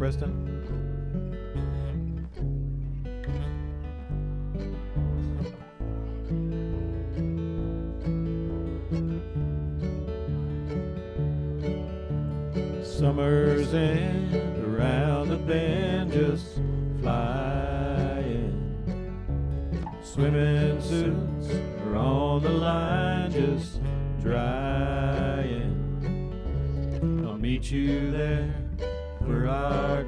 Preston. Summer's end, around the bend, just flying. Swimming suits are on the line, just drying. I'll meet you there for our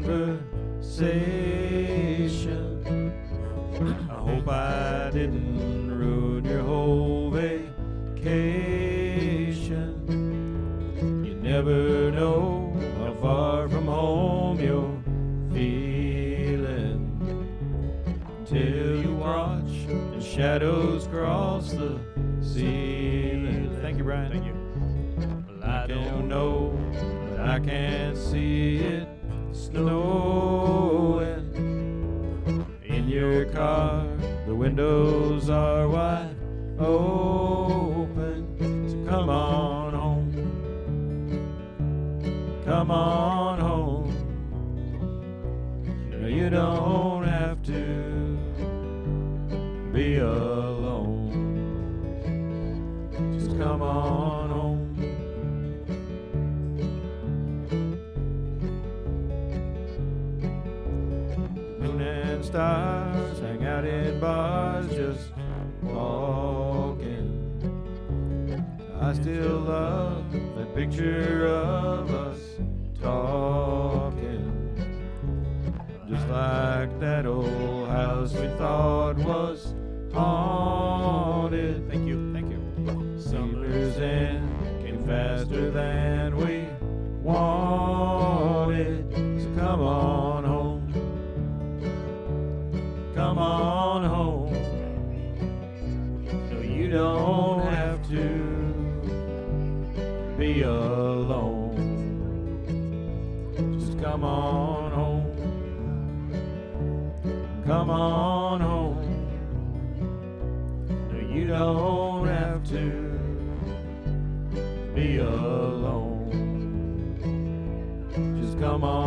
conversation. I hope I didn't ruin your whole vacation. You never know how far from home you're feeling till you watch the shadows cross the ceiling. Thank you, Brian. Thank you. Well, I don't know, but I can see it snowing. In your car, the windows are wide open. So come on home. Come on home. No, you don't have to be alone. Just come on home. Moon and stars hang out in bars, just walking. I still love that picture of us talking, just like that old house we thought was haunted. Thank you. Thank you. Summer's end came faster than we wanted. So come on home. Come on home. No, you don't have to be alone. Just come on home. Come on home. No, you don't have to be alone. Just come on